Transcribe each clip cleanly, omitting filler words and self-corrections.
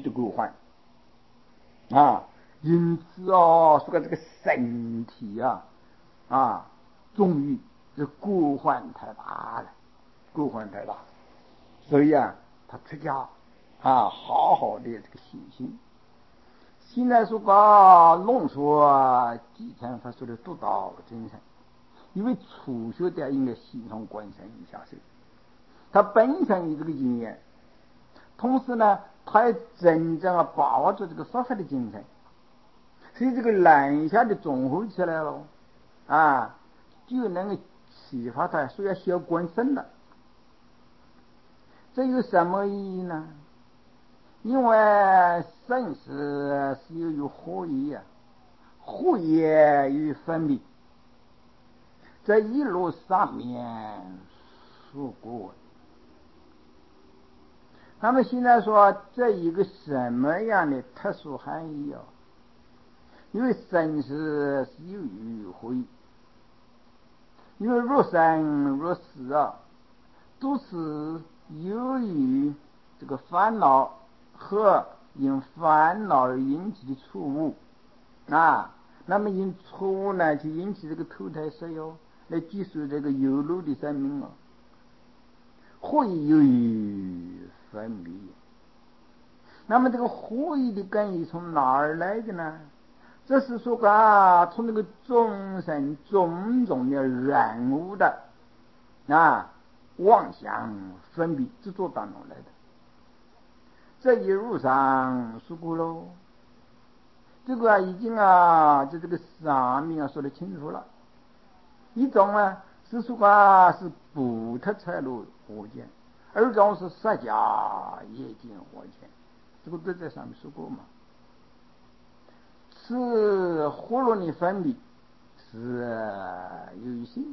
的归还啊。因此说这个身体终于这归还太大了，归还太大，所以他出家好好的这个修行。现在说把浓缩几天法说的独到精神，因为初学的应该系统观身下手，他本身有这个经验，同时呢他也真正把握住这个佛法的精神，所以这个南下的综合起来了就能够启发他，所以要学观身了。这有什么意义呢？因为生死是有合一合也与分别，这一路上面说过。那么现在说这一个什么样的特殊含义因为生死是有与合一，因为若生若死都是由于这个烦恼和因烦恼而引起的错误那么因错误呢就引起这个投胎色来结束这个有漏的生命合一由于分别。那么这个合一的根源从哪儿来的呢？这是说从这个众生种种的染污的妄想分别制作当中来的。这一路上说过喽，这个已经在这个上面说得清楚了。一种是说是不特财路我见，二种是释迦业见我见，这个都在上面说过嘛。是活络的分别是有性。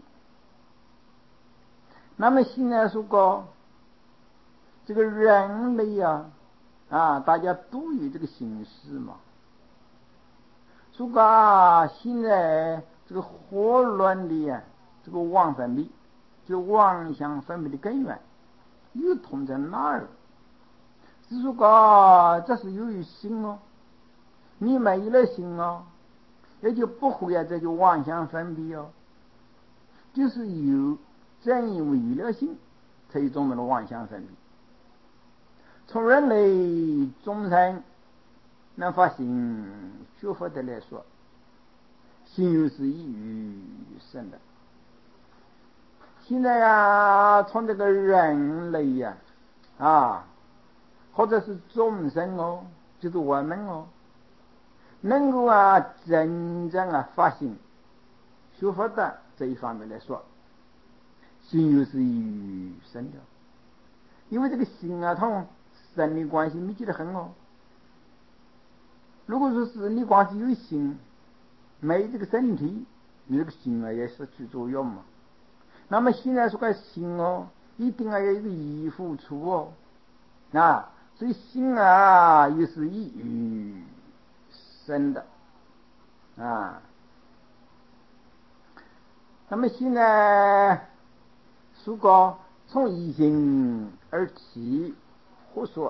那么现在说过这个人类大家都有这个心事嘛，说现在这个活乱的这个妄分别，就妄想分别的根源又通在哪儿？是说这是由于心你没了心也就不会这就妄想分别就是正因为了心才有种种的妄想分别。从人类众生能发心学佛的来说，心又是异于生的。现在从这个人类或者是众生就是我们能够真正发心学佛的这一方面来说，心又是异于生的。因为这个心同生理关系密切得很如果说是你光是有心没这个身体，你这个心也失去作用嘛。那么现在说个心一定要有一个依附处所以心又是异于生的那么现在如果从一心而起，或说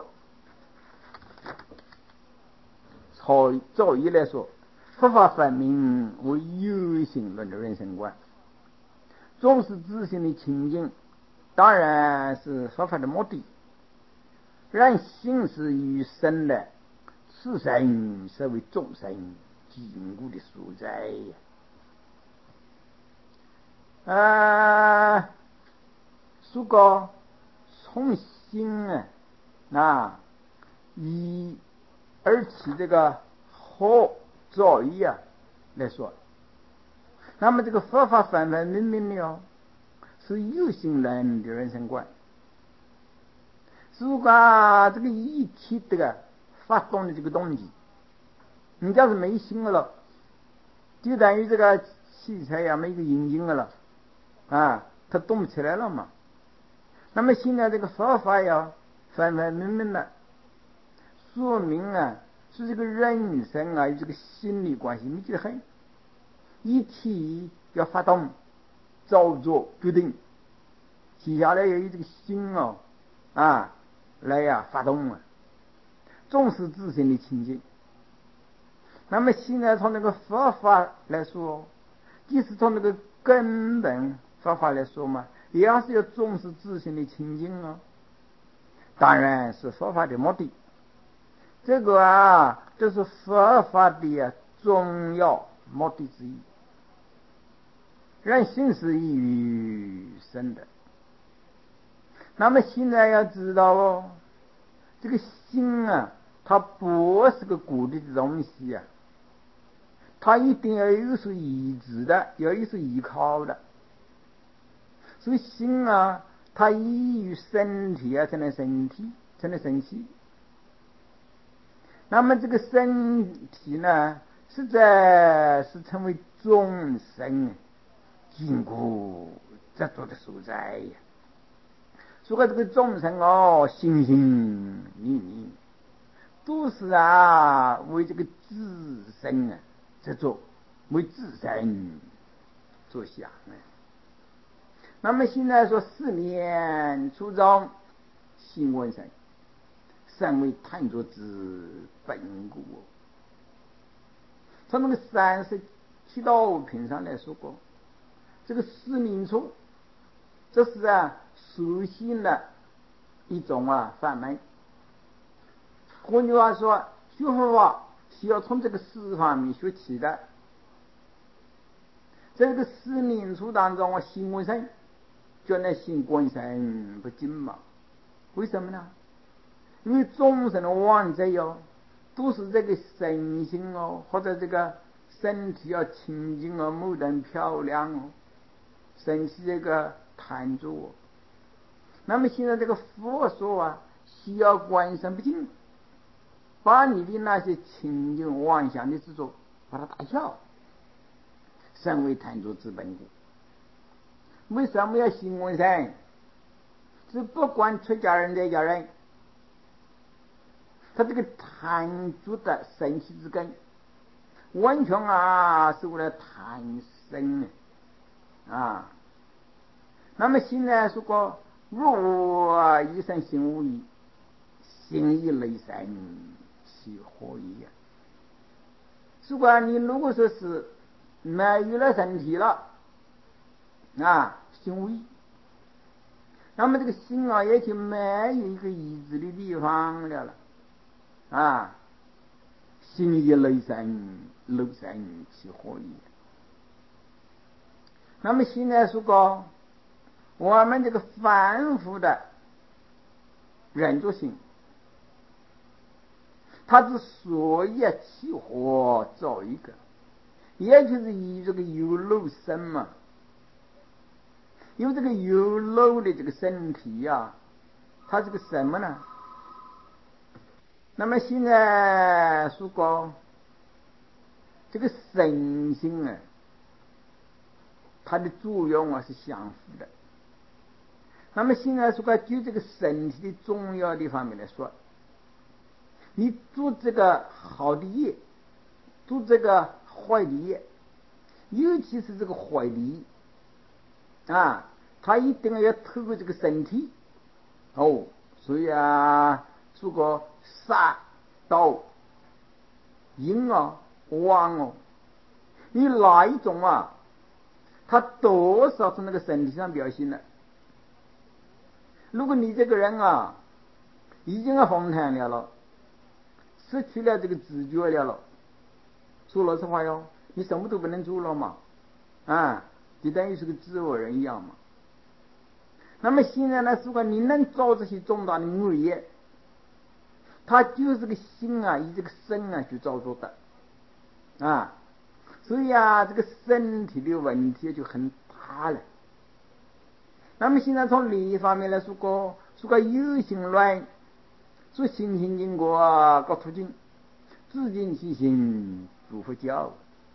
早已来说，佛法分明为有形论的人生观，重视自性的清净，当然是佛法的目的。然心是于生的，此生是为众生坚固的所在如果从心而起这个好造意来说，那么这个佛法分分明明的是有心人的人生观。如果这个一体的发动的这个动机，你要是没心了，就等于这个汽车没个引擎了它动不起来了嘛。那么现在这个佛法分分明明的说明是这个人生有这个心理关系密切得很，一体要发动照做决定，接下来要有这个心来发动重视自身的清净。那么现在从那个佛法来说，即使从那个根本佛法来说嘛，也要是要重视自身的清净啊。当然是佛法的目的，这个这是佛法的重要目的之一。人心是与生的，那么现在要知道哦，这个心它不是个固定的东西啊，它一定要有所依止的，要有所依靠的。所以心它依于身体才能生气。那么这个身体呢，实在是成为众生禁锢执着的所在呀。所以这个众生心心念念都是为这个自身执着，为自身着想那么现在说四面出众，心闻身，身为贪着之本故。从那个37道品上来说过，这个四面处，这是属性的一种法门。换句话说，学佛法是要从这个四方面学起的。在这个四面处当中，心闻身，叫那心观身不净嘛？为什么呢？因为众生的妄在都是这个身心或者这个身体清净牡丹漂亮升起这个贪着那么现在这个佛说需要观身不净，把你的那些清净妄想的执着把它打消，身为贪着之本故。为什么要心闻身？是不管出家人在家人，他这个贪着的生起之根，完全是为了贪生那么现在说过，若一生心无疑，心亦累生，其何以呀？如果你如果说是没有了身体了心无疑，那么这个心也就没有一个依止的地方了心亦累生，其何以？那么现在说过，我们这个凡夫的人作心，他之所以起火造一个，也就是以这个有肉身嘛，因为这个有肉的这个身体它是个什么呢？那么现在说过，这个身心它的作用是相互的。那么现在说过，就这个身体的重要的方面来说，你做这个好的业，做这个坏的业，尤其是这个坏的业它一定要透过这个身体所以说过杀盗淫妄你哪一种它多少从那个身体上表现的。如果你这个人已经红毯了，失去了这个知觉了，说老实话你什么都不能做了嘛就等于是个自我人一样嘛。那么现在呢，如果你能造这些重大的恶业，它就是个心以这个身去造作的所以这个身体的问题就很大了。那么现在从另一方面来说过有心乱，说心性经过各途径，自净其心，诸佛教。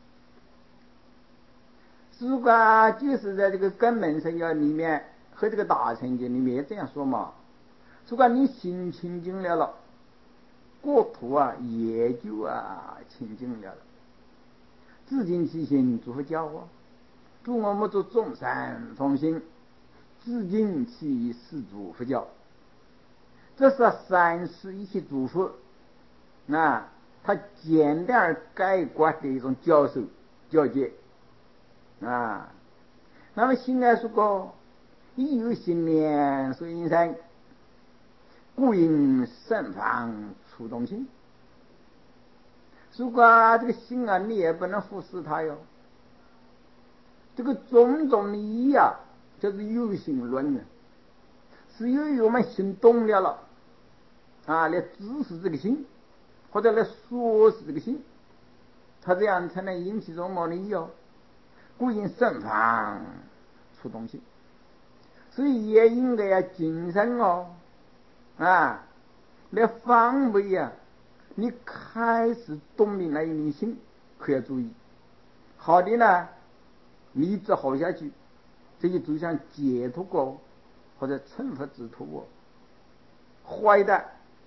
如果就是在这个根本圣教里面和这个大乘经里面也这样说嘛，如果你心清净了，国土也就清净了，自净其心，诸佛教祝我们做众生奉行，自净其事，诸佛教。这是三世一切诸佛他简单而概括的一种教解那么现在说过亦有心念所引生，故应慎防触动心。如果这个心你也不能忽视它哟。这个种种的义就是有心论是由于我们心动了来指示这个心，或者来说是这个心，它这样才能引起种种的义故应慎防触动心。所以也应该要谨慎来防备你开始动的那一念心，可要注意。好的呢，你一直好下去，这就走向解脱或者惩罚之途坏的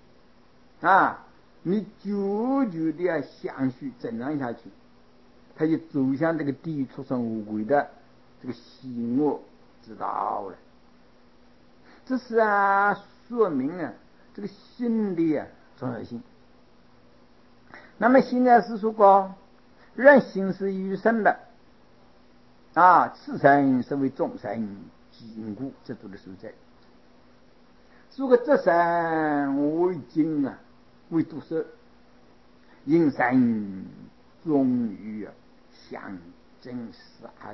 你久久的相续增长下去，他就走向这个地狱畜生无鬼的这个邪恶之道了。这是说明这个心的重要性。那么现在是说过人心是余生的此生是为众生禁锢这度的所在。如果这生为经为毒蛇，应生终于相真杀。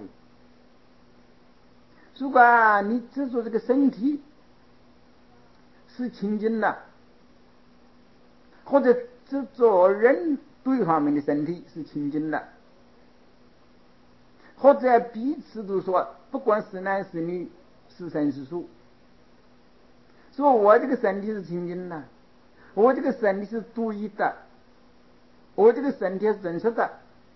如果你执着这个身体是清净的，或者执着人对方面的身体是清净的，或者彼此都说不管是男是女是生是熟，说我这个身体是清净的，我这个身体是独一的，我这个身体是真实的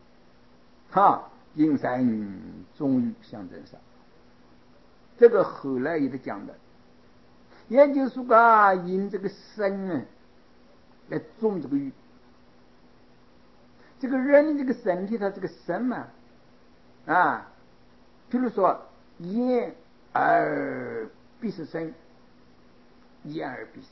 应生终于相真杀。这个后来也是讲的，也就是说因这个身来种这个欲。这个人这个身体他这个身比如说眼耳鼻舌身，眼耳鼻舌，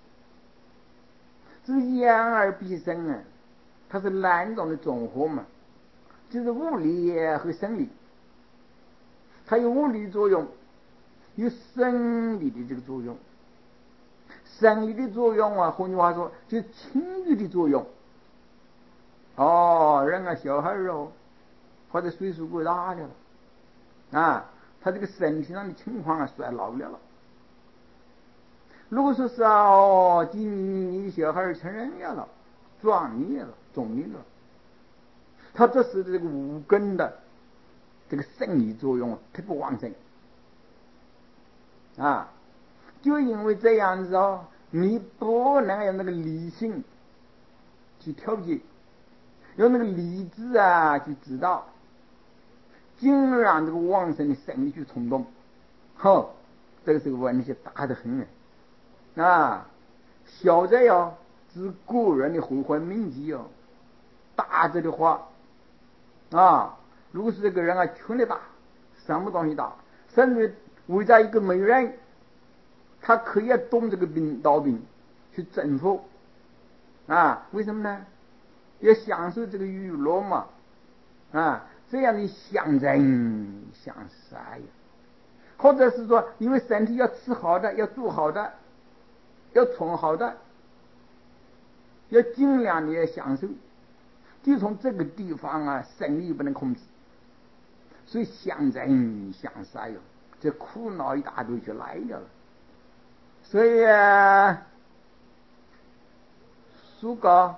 这个眼耳鼻身它是两种的总和嘛，就是物理和生理，它有物理作用，有生理的这个作用。生理的作用换句话说就是情欲的作用人小孩或者岁数过大的了他这个身体上的情况衰老了。如果说是你小孩成人了，壮年了，中年了，他这是这个五根的这个生理作用特别旺盛就因为这样子你不能用那个理性去调节，用那个理智去知道，尽让这个旺盛的生理去冲动这个是个问题大得很小则指个人的毁坏铭记大则的话如果是这个人权力大，什么东西大，甚至围在一个美人，他可以动这个刀兵去征服为什么呢？要享受这个娱乐嘛这样的相争相杀或者是说因为身体要吃好的，要住好的，要穿好的，要尽量的享受，就从这个地方生理不能控制，所以相争相杀这苦恼一大堆就来了。所以书告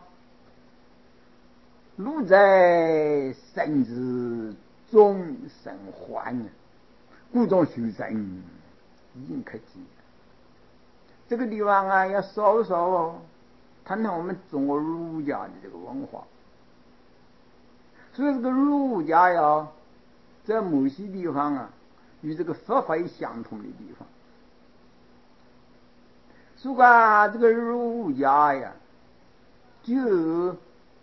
路在生之终生还故中修身应可及。这个地方要稍稍谈谈我们中国儒家的这个文化。所以这个儒家在某些地方与这个佛法相同的地方。如果这个儒家就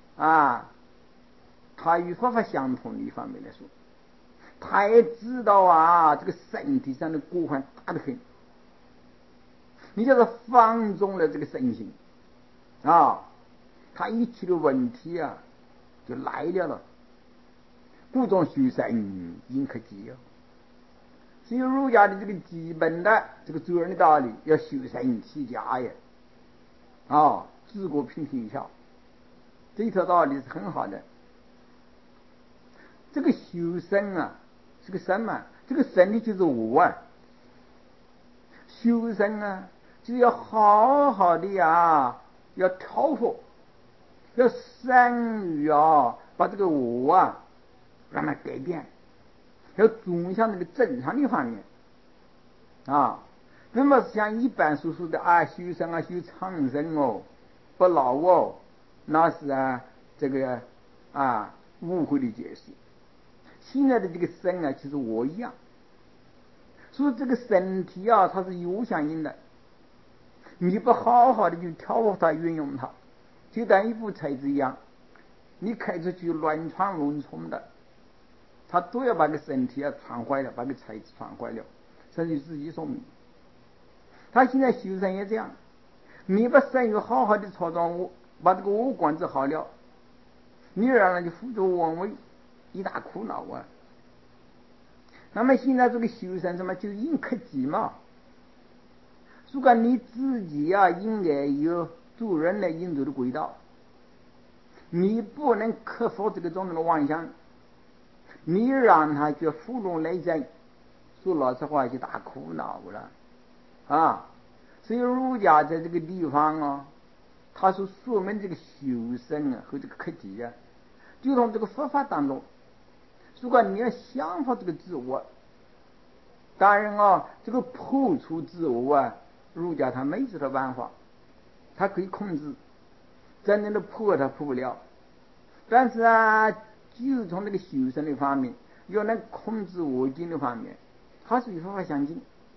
他与佛法相同的一方面来说，他也知道这个身体上的过患大得很，你叫做放纵了这个身心他他一切的问题啊就来了。故中修身应克己哦。所以儒家的这个基本的这个做人的道理，要修身齐家呀，治国平天下，这一条道理是很好的。这个修身啊，是个身嘛，这个身体就是我啊。修身啊，就要好好的呀，要调和，要善于把这个我啊让它改变，要走向那个正常的方面啊。那么像一般所说的修身啊，修长生哦，不老哦，那是这个误会的解释。现在的这个身啊，其实我一样，所以这个身体啊，它是有相应的。你不好好的去调和它、运用它，就当一部车子一样，你开出去乱闯乱冲的，它都要把个身体闯坏了，把个车子闯坏了，甚至自己说明。他现在修身也这样，你把身有好好的操装我，把这个我管治好了，你让人就胡作妄为，一大苦恼啊。那么现在这个修身什么，就应克己嘛。如果你自己应该有做人的应走的轨道，你不能克服这个种种的妄想，你让他去负重累赘，说老实话就大苦恼了所以儒家在这个地方他所说明这个修身和这个克己就从这个佛法当中，如果你要降服这个自我，当然这个破除自我儒家他没这个办法，他可以控制，真正的破他破不了，但是就从这个修身的方面，要能控制我境的方面，它是与佛法相近，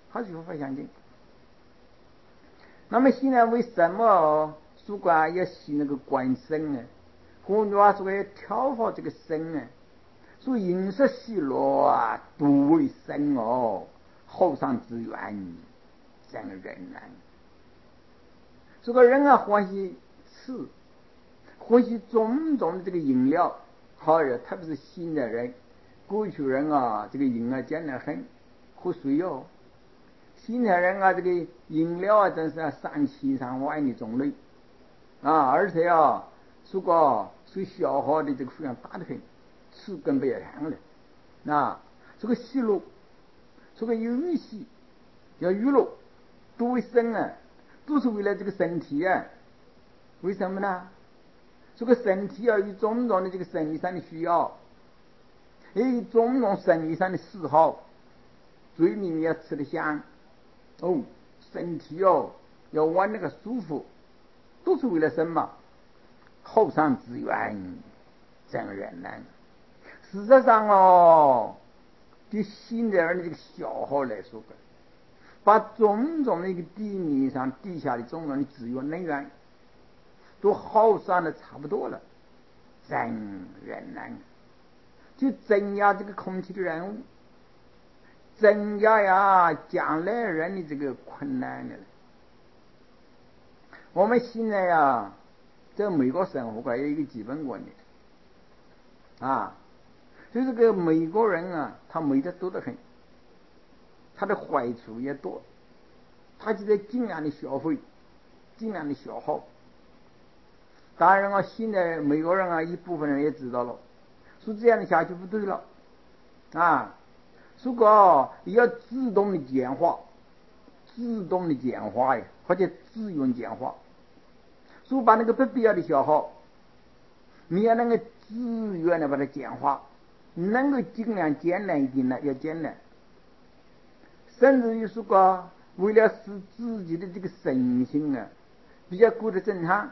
那么现在为什么说要行那个观身呢？换句话说，要调和这个身呢？说饮食喜乐多为身后上之源，生人难。这个人欢喜吃，欢喜种种的这个饮料，好热，特别是现代人，过去人这个饮简单很，喝水现代人这个饮料真是3000上万的种类而且说所消耗的这个数量大得很，吃更不要谈了这个戏乐，这个游戏要娱乐，多为身都是为了这个身体为什么呢？这个身体有种种的这个生理上的需要，也有种种生理上的嗜好，嘴里面要吃得香身体要玩那个舒服，都是为了什么？后上之源，真人难。事实上对现代人的这个消耗来说把种种的一个地面上地下的种种的资源能源都耗散的差不多了，真人难，就增加这个空气的人物，增加将来人的这个困难的。我们现在在美国生活有一个基本观念就这个美国人他美的多得很，他的坏处也多，他就在尽量的消费，尽量的消耗。当然现在美国人一部分人也知道了，说这样的下去不对了说要自动的简化或者自愿简化，说把那个不必要的消耗，你要能够自愿的把它简化，能够尽量简单一点呢，要简单，甚至于说为了使自己的这个身心比较过得正常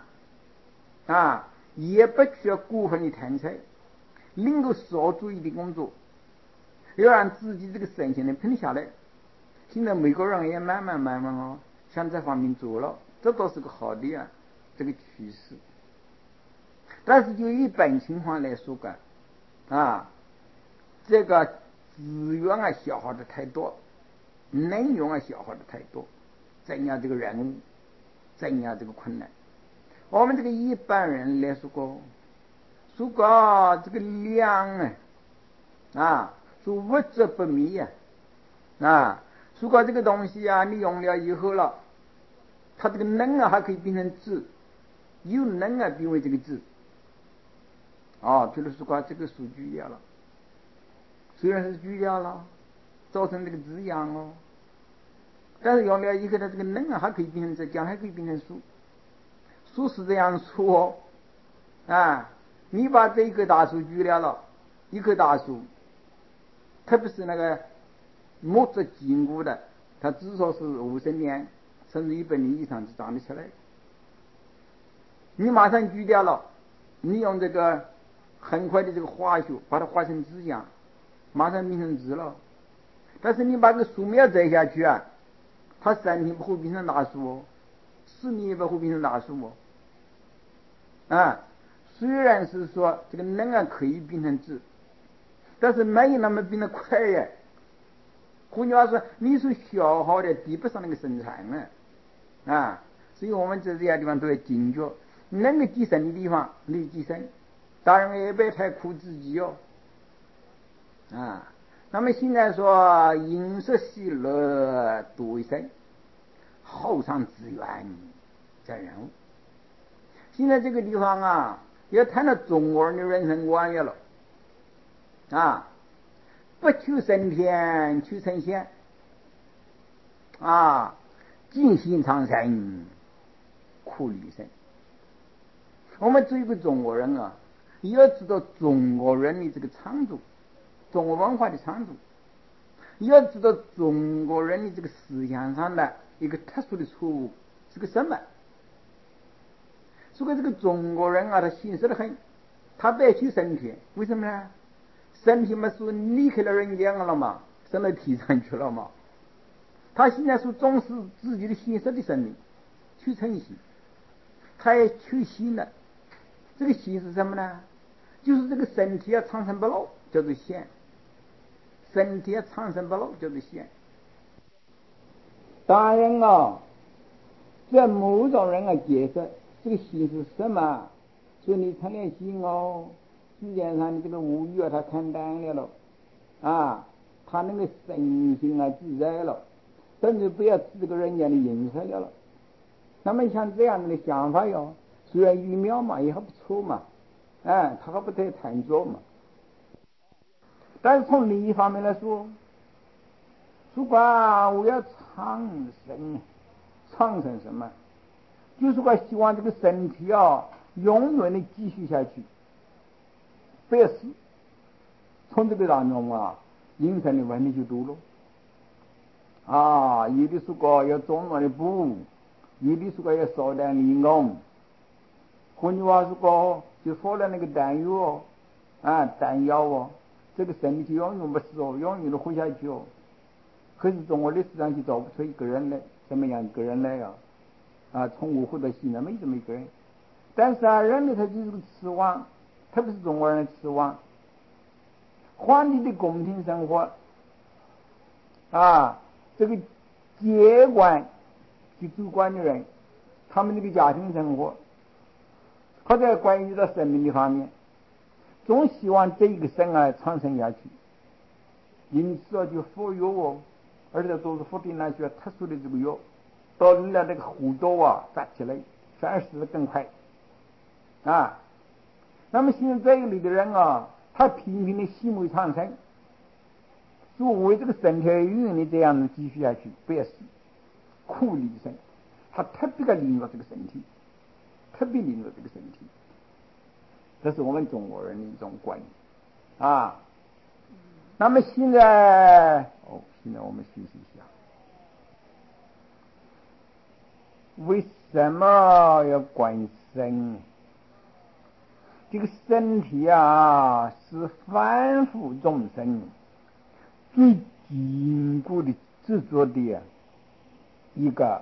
也不需要过分的贪财，能够少做一点工作，要让自己这个身心能平下来。现在美国人也慢慢向这方面做了，这倒是个好的这个趋势。但是就一般情况来说这个资源消耗的太多，能源消耗的太多，增加这个任务，增加这个困难。 我们这个一般人来说这个粮说物质不灭说这个东西你用了以后了，它这个能还可以变成质，由能变为这个质比如说这个树锯掉了，虽然是锯掉了，造成这个字样但是用了以后它这个能还可以变成质，将还可以变成树。树是这样说你把这一棵大树锯了，一棵大树特别是那个木质坚固的，它至少是50年甚至100年以上就长得起来。你马上锯掉了，你用这个很快的这个化学把它化成枝样，马上变成枝了。但是你把这个树苗摘下去它3天不会变成大树4年也不会变成大树虽然是说这个能可以变成枝，但是没有那么变得快换句话说，你是消耗的抵不上那个生产所以我们这些地方都要警觉，能够节省的地方你节省，当然也别太苦自己那么现在说饮食喜乐多一生，后上资源在人物。现在这个地方也谈到中国人的人生观了不求升天求神仙尽心长生苦离生。我们作为一个中国人要知道中国人的这个长处，中国文化的长处，要知道中国人的这个思想上的一个特殊的错误是个什么。所以这个中国人他现实得很，他不要求升天，为什么呢？升天嘛是离开了人间了嘛，升到天上去了嘛。他现在是重视自己的现实的生命，去成心，他也求心了。这个心是什么呢？就是这个身体长生不老，叫做仙。身体长生不老叫做仙。当然这某种人解释这个心是什么，说你成了心世界上的这个物欲他看淡了他那个身心自在了，甚至不要吃这个人间的饮食了。那么像这样的想法虽然愚妙嘛，也还不错嘛他还不太贪着嘛。但是从另一方面来说，如果我要长生，长生什么？就是我希望这个身体永远的继续下去，不要死。从这个当中引生的问题就多了有的时候要中药的补，有的时候要烧点利用。换句话说就说了那个弹药这个身体永远不死永远的活下去可是中国历史上就找不出一个人来，什么样一个人来从我活到现在没这么一个人。但是人类他就是个痴妄，特别是中国人的痴妄。皇帝的宫廷生活这个接管去主管的人，他们这个家庭生活，他在关于到生命的方面总希望这一个生长生下去，因此就服药而且都是服的那些特殊的这个药，导致了这个弧度扎起来反而死得更快那么现在这一类的人他频频的细目长生，就为这个身体永远的这样继续下去，不要死，苦离生。他特别的领了这个身体，特别领了这个身体，这是我们中国人的一种观念那么现在我们学习一下，为什么要观身？这个身体是凡夫众生最坚固的执着的一个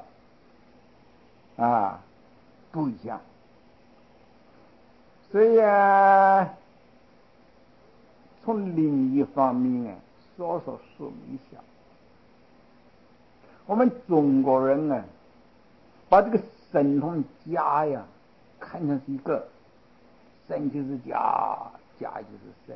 对象。所以从另一方面说明一下，我们中国人把这个神通家看成是一个，神就是假，假就是神。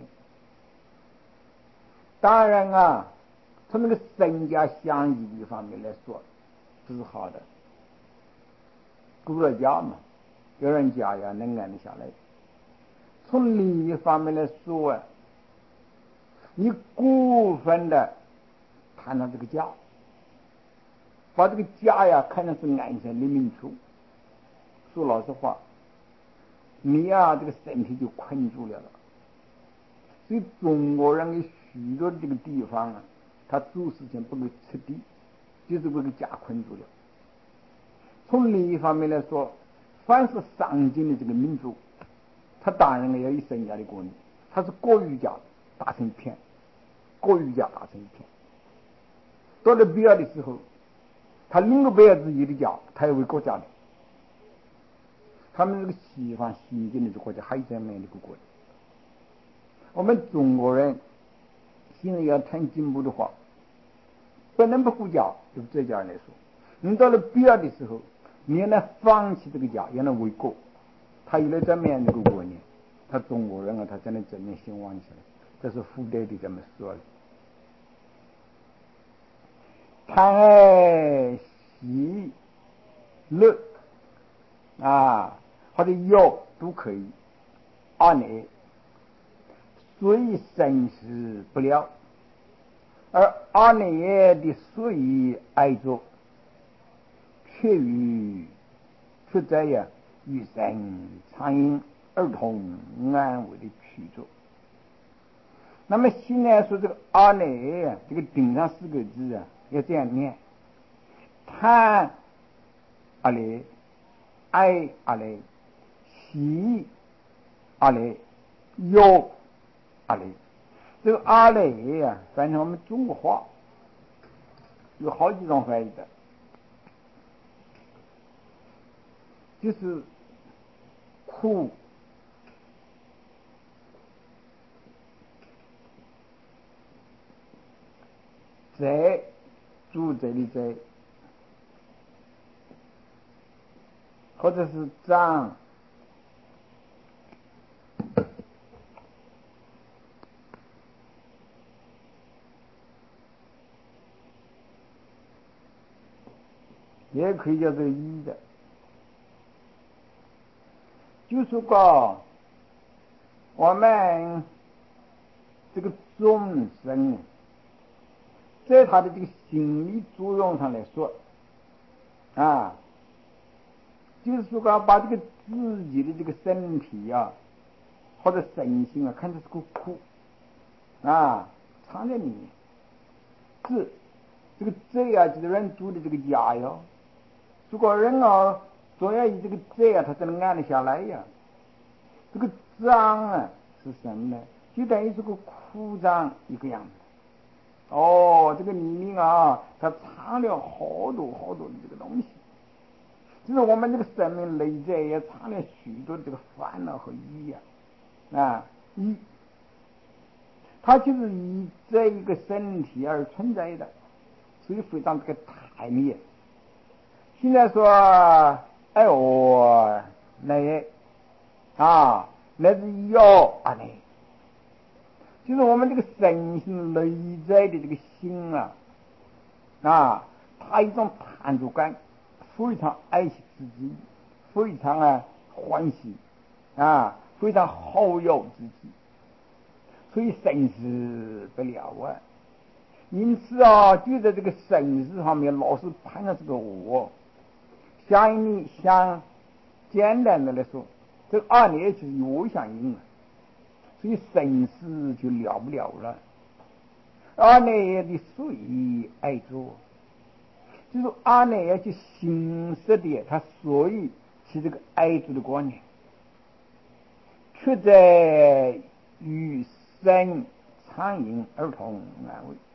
当然啊，从那个神假相异的方面来说，这是好的。顾了家嘛，有人家呀能安得下来。从另一方面来说啊，你过分的谈到这个家，把这个家呀看成是安身立命处，说老实话，你呀这个身体就困住了。所以中国人的许多这个地方啊，他做事情不够彻底，就是被个家困住了。从另一方面来说，凡是上进的这个民族，他当然要以身家的观念，他是国与家打成一片，国与家打成一片。到了必要的时候，他能够不要自己的家，他要为国家的。他们这个西方先进的这个国家还有这样的一个国家。我们中国人现在要谈进步的话，不能不顾家，对这家人来说，你到了必要的时候，你要能放弃这个家，要能为国，他有了这么样的一个观念，他中国人啊，他才能正面兴旺起来。这是附带的这么说的。贪爱喜乐啊，或者药都可以。二内虽生死不了，而阿内的虽爱着，却在呀与生苍蝇儿童安慰的去着。那么现在说这个阿内啊，这个顶上四个字啊，要这样念：贪阿内，爱阿内，喜阿内，忧阿内。这个阿内呀，反正我们中国话有好几种翻译的，就是苦、灾、主宰的灾，或者是障，也可以叫做一的。就是说我们这个众生在他的这个心理作用上来说啊，就是说把这个自己的这个身体啊或者身心啊看成是个苦啊，藏在里面。是这个罪啊，就是人住的这个家哟。如果人啊总要以这个罪啊，他才能安得下来呀。这个脏啊是什么呢？就等于是个苦脏一个样子。哦，这个里面啊，它藏了好多好多的这个东西。就是我们这个生命内在也藏了许多这个烦恼和疑啊，疑，它就是以这一个身体而存在的，所以非常这个太灭。现在说，哎我那啊，那是药啊，那就是我们这个身心内在的这个心啊，它一种贪着感，非常爱惜自己，非常欢喜啊，非常好有自己，所以生死不了啊。因此啊，就在这个生死方面，老是判了这个我。想简单的来说，这个二年就是有相应了，所以生死就了不了了。二年的随爱着，就是二年要去行识的，他所以是这个爱着的观念，却在与生苍蝇儿童安慰。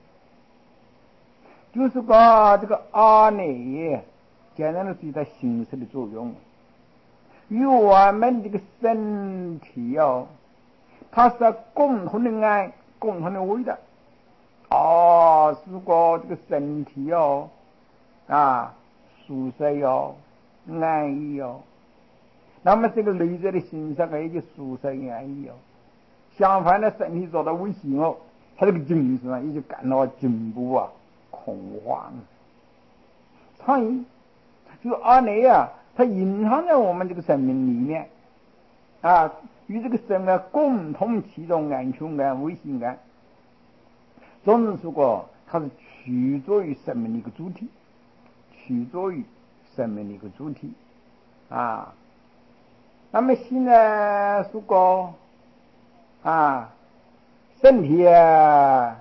就是把这个阿内简单的是它形式的作用，与我们这个身体它是共同的爱，共同的为的。如果这个身体舒适安逸那么这个内在的心上也就舒适安逸哦。相反的，身体做到危险哦，他这个精神啊也就感到进步啊，恐慌。苍蝇就阿内啊，它隐藏在我们这个生命里面啊，与这个生啊共同启动安全感、危险感。总之说过，它是取决于生命的一个主体，取决于生命的一个主体啊。那么现在说过啊，身体啊，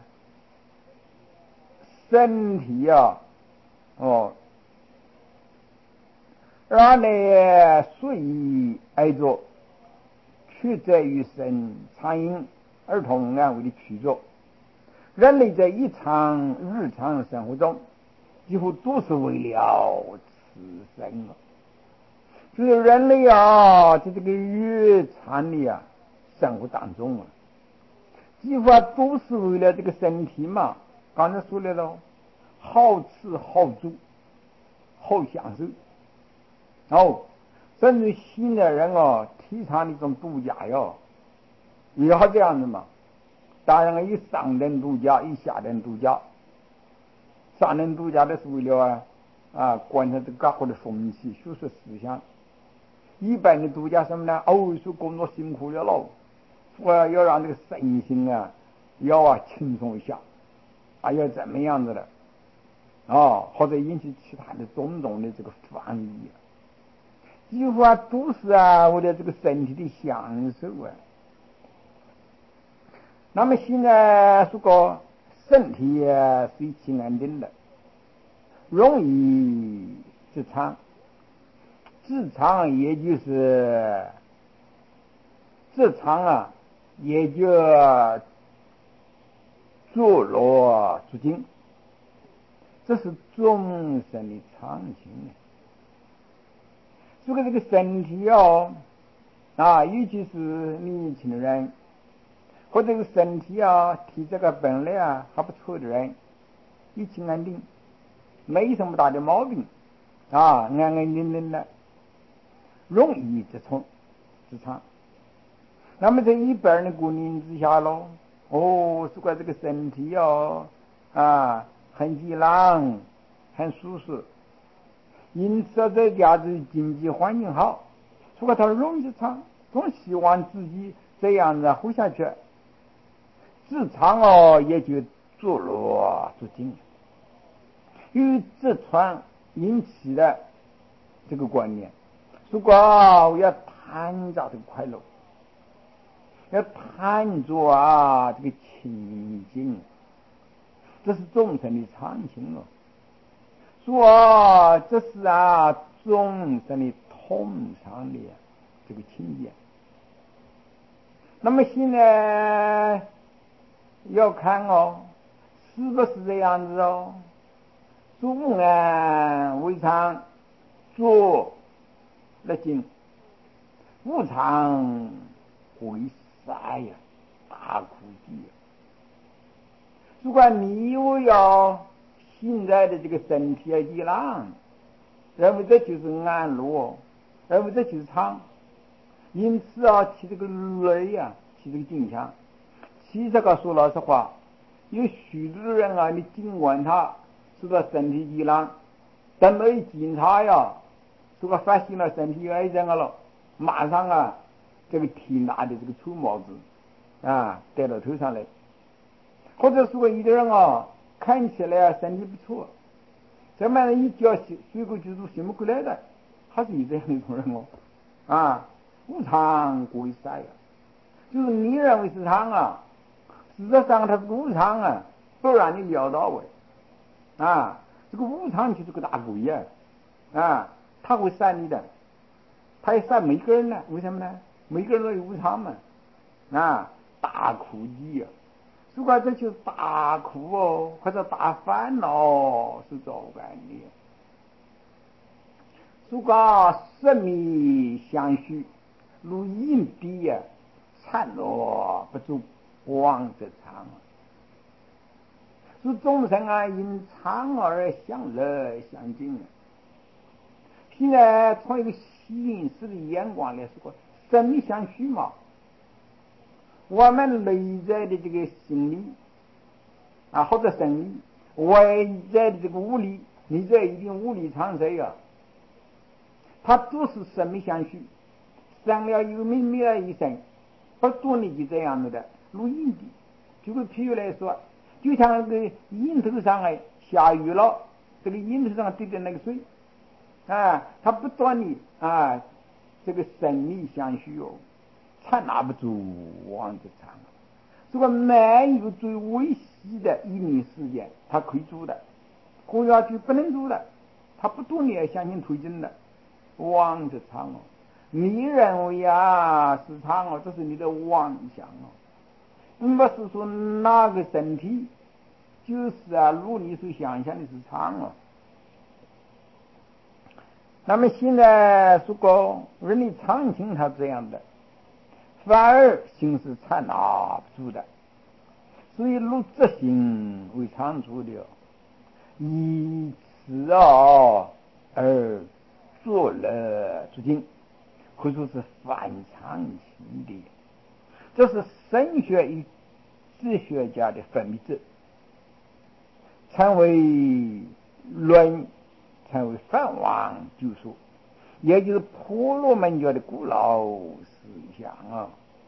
然呢随意挨着，取则于身苍蝇儿童安慰的取着。人类在日常生活中几乎都是为了此生啊，就是人类啊，在这个日常的生活当中啊，几乎都是为了这个身体嘛。刚才说了咯，好吃好住好享受甚至现代人提倡的一种度假也要这样子嘛。当然以上等度假，以下等度假。上等度假的是为了观察这个各国的风气、学习思想。一般的度假什么呢？说工作辛苦了喽，要让这个身心要轻松一下，要怎么样子的或者引起其他的种种的这个反应，几乎都是为了这个身体的享受那么现在说过身体随其安定的，容易痔疮。痔疮也就是痔疮也就坐落足经，这是众生的常情。这个身体尤其是年轻的人，或者身体体这个本来还不错的人，一起安定，没什么大的毛病安安定定的，容易痔疮。那么在一般的观念之下咯，如果这个身体很健朗很舒适，因此在家的经济环境好，如果他容易痔疮，总希望自己这样子活下去，痔疮也就坐落足经。与痔疮引起的这个观念，如果要贪着这个快乐，要贪着这个清净，这是众生的常情说这是众生的通常的这个情节。那么现在要看是不是这样子诸安为常作了经，无常为塞大苦地。如果你要现在的这个身体健朗，认为这就是安乐，认为这就是常，因此起这个累起这个劲强。其实说老实话，有许多人你尽管他是个身体健朗，等到一检查这个发现了身体有癌症了，马上这个挺大的这个臭帽子戴到头上来。或者说有的人看起来身体不错，这么一觉睡过去都醒不过来的，还是有这样一种人无常归塞就是你认为是常事实上它是无常不让你料到这个无常就是个大鬼他会塞你的，他也塞每个人呢。为什么呢？每个人都有无常嘛大苦地如果这就是大苦或者大烦恼是糟干的。如果生命相续如硬币灿落不足，妄则常。是众生因常而相乐相敬。现在从一个形式的眼光来说，生理相许嘛。我们内在的这个心理啊，或者生理，外在的这个物理，你这一定物理常识啊，它都是生理相许，生了又没了一生，不多你就这样子的录音的。就譬如来说，就像那个引头上下雨了，这个引头上滴的那个水啊，它不断的啊，这个生理相许哦，刹那不住望着长。如果没有最微细的一年时间，它可以做的，国家就不能做的，它不多年向前推进的，望着长哦。你认为啊是长哦，这是你的妄想哦。并不是说那个身体就是啊，如你所想象的是长哦。那么现在如果人的常情它这样的，反而心是刹那不住的，所以入执行为常住的，以此而作乐诸境，可以说是反常情的。这是神学与哲学家的分别者，称为论，称为梵王就说，也就是婆罗门教的古老思想啊。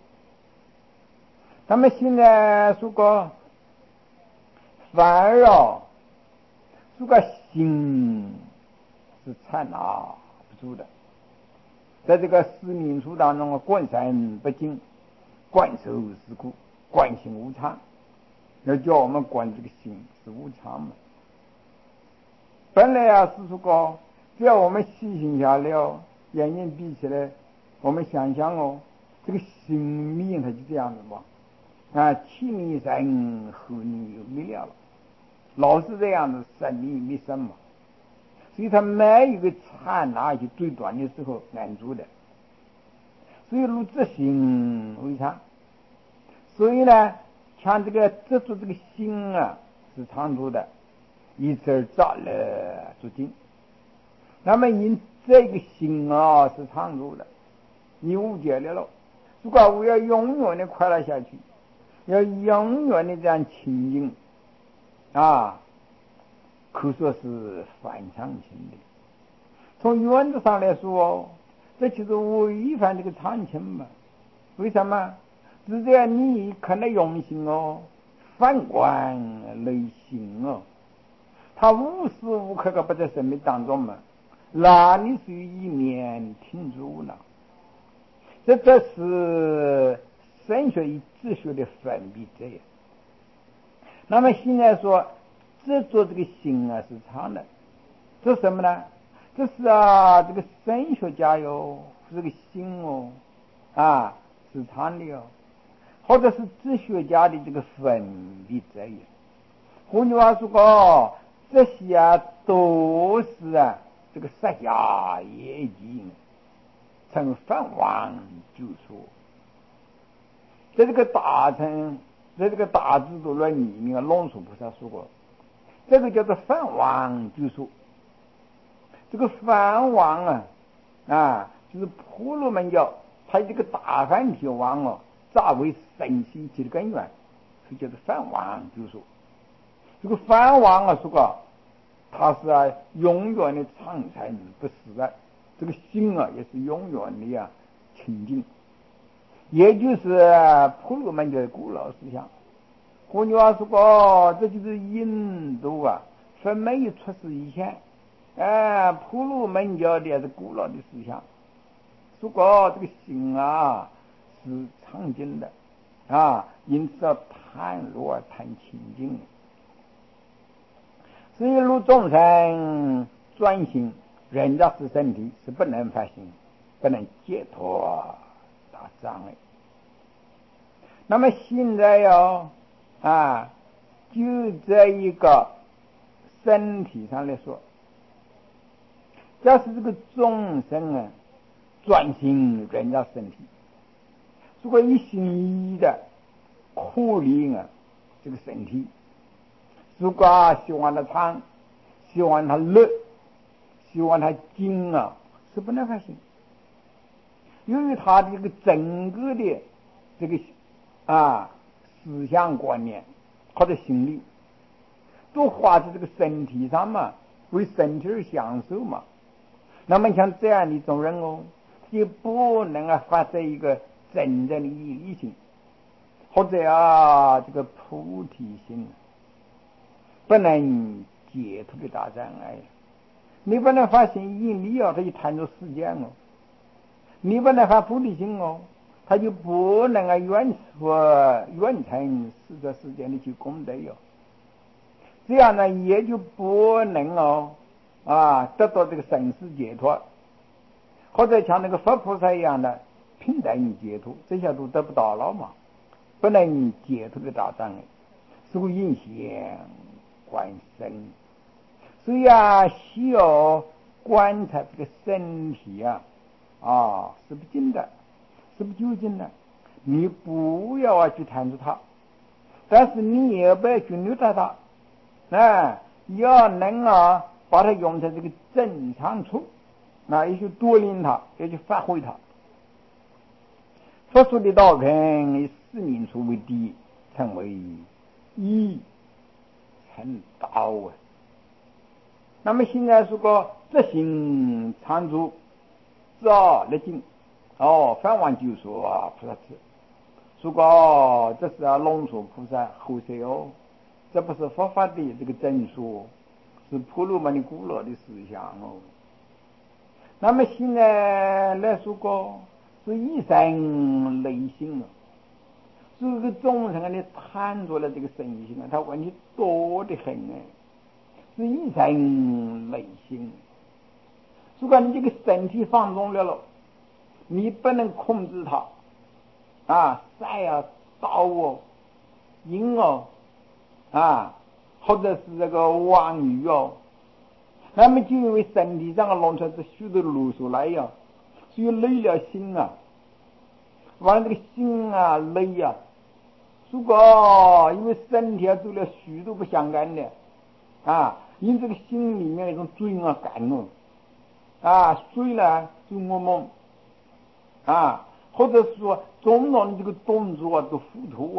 那么现在说个反而说个心是刹那不住的，在这个四民书当中观身不净，观受是故，观心无常，要叫我们观这个心是无常嘛。本来是说个，只要我们细心下来眼睛闭起来，我们想想这个心命它就这样子嘛。起你生，后你又没了，老是这样子，生你没生嘛。所以他没有个刹那就最短的时候安住的，所以入执行为常。所以呢，像这个执着这个心啊是常住的，以此而造乐诸境。那么因这个心是常住的，你误解了。如果我要永远的快乐下去，要永远的这样清净可说是反常情的。从原则上来说这就是违反这个常情嘛。为什么？只要你看得用心反观内心他无时无刻不在生命当中嘛，那你是一面停住了。这是神学与哲学的分别这样。那么现在说执着这个心是常的，这是什么呢？这是这个神学家这个心是常的或者是哲学家的这个分别这样。换句话说这些都是这个实下业经成梵王就说，在这个大智度论里面龙树菩萨说过，这个叫做梵王就说。这个梵王就是婆罗门教他这个大梵天王作为神性体的根源，所以叫做梵王就说。这个梵王说过他是永远的常存不死的，这个心也是永远的清净，也就是婆罗门教的古老思想。换句话说这就是印度从没有出世以前婆罗门教的是古老的思想，说过这个心是常净的因此要贪乐贪清净。所以如众生专心人家是身体是不能发心，不能解脱大障碍。那么现在就这一个身体上来说，要是这个众生专心人家身体，如果一心一意的苦力这个身体，如果希望它长，希望它乐，希望它精是不能发心。 由于他的这个整个的这个思想观念或者心理都花在这个身体上嘛，为身体而享受嘛。那么像这样的一种人就不能发生一个真正的毅力心，或者这个菩提心，不能解脱的大障碍。你不能发现毅力他就贪着时间你不能发菩提心他就不能远程四个时间的去功德这样呢也就不能得到这个生死解脱，或者像那个佛菩萨一样的平等解脱，这些都得不到了嘛，不能解脱的大障碍，所以影响观身。所以需要观察这个身体是不净的，是不究竟的。你不要去贪着它，但是你也不要去虐待它，要能把它用在这个正常处，也去多练它，也去发挥它。佛说的道品以四念处为第一，称为一成道那么现在说个执行常住立经梵文就说菩萨子，说个这是龙树菩萨后世这不是佛法的这个真说，是婆罗门的古老的思想那么现在来说个是一生内心这个众生的贪着了这个身心他问题多得很是一生内心。如果你这个身体放纵了你不能控制它晒刀淫或者是这个妄语那么就因为身体上弄出来这许多的露出来所以累了心完了这个心累如果因为身体做了许多不相干的因这个心里面一种罪恶感睡了就噩梦或者是说种种的这个动作都糊涂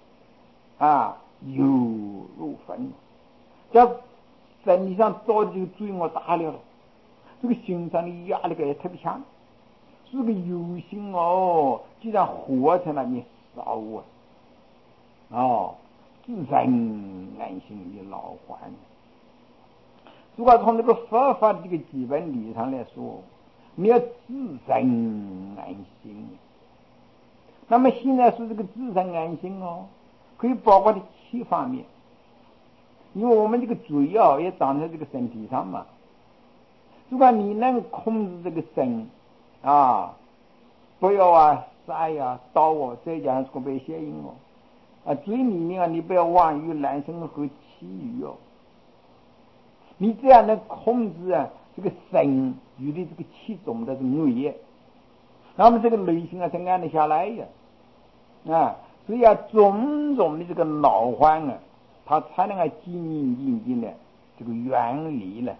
有入分，在身体上造的这个罪恶大了这个心上的压力也特别强，这个有心就像火在那边烧自身安心的老还。如果从这个佛法的这个基本理上来说，你要自身安心。那么现在说这个自身安心可以包括的7方面，因为我们这个罪也长在这个身体上嘛。如果你能控制这个身不要杀刀再加上这个被邪淫嘴里面你不要妄语滥声和绮语你这样能控制这个身与的这个7种的恶业，那么这个内心才安得下来所以种种的这个恼患它才能静静的这个远离了。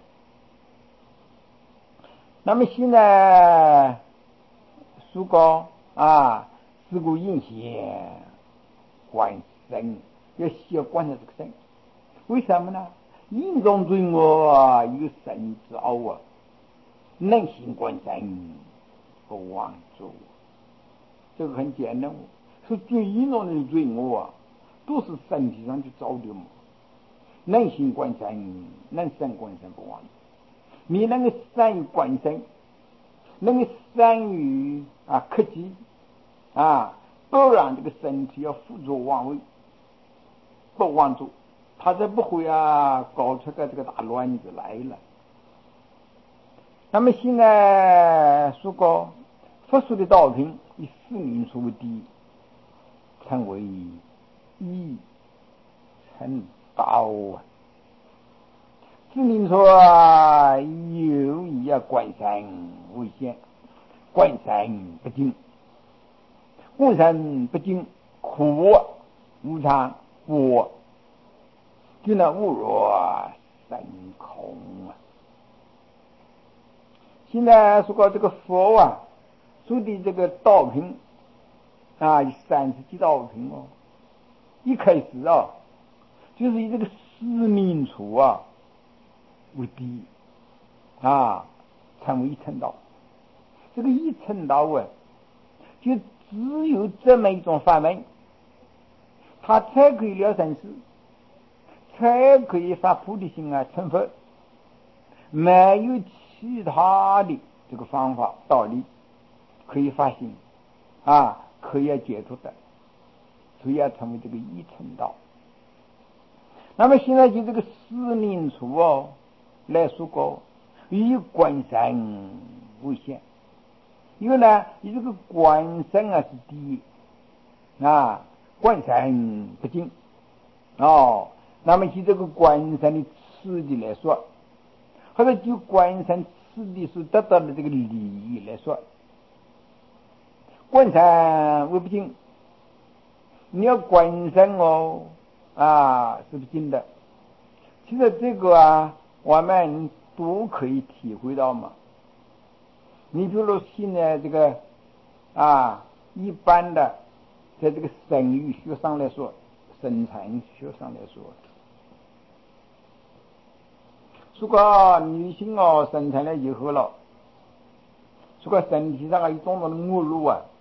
那么现在说过事故影响观身，要需要观察这个身，为什么呢？因中罪恶有身造能行观身不忘作，这个很简单是最严重的罪恶都是身体上去造的能行观身，能生观身不忘作。你能够善于观身，能够善于克己不让这个身体要辅助妄为不忘作，他才不会搞出个这个大乱子来了。那么现在说过佛说的道品以4念处为第一，称为一成道4念处有以观身为先，观身不净，观身不净苦无常我就能误入身空现在说过这个佛说的这个道品啊，30几道品哦，一开始啊，就是以这个实名处啊为第一啊，成为一乘道。这个一乘道啊，就只有这么一种法门，他才可以了生死，才可以发菩提心啊，成佛。没有其他的这个方法道理可以发心啊，可以解脱的，所以要成为这个一乘道。那么现在就这个实名处哦来说过，以观身为先，因为呢，以这个观身啊是第一啊，观身不净哦。那么以这个观身的次第来说，或者就观身次第所得到的这个利益来说，观身为不净，你要观身哦啊是不净的。其实这个啊，我们都可以体会到嘛。你比如说现在这个啊，一般的在这个生育学上来说，生产学上来说，如果女性哦生产了以后了，如果身体上有种种的恶露啊，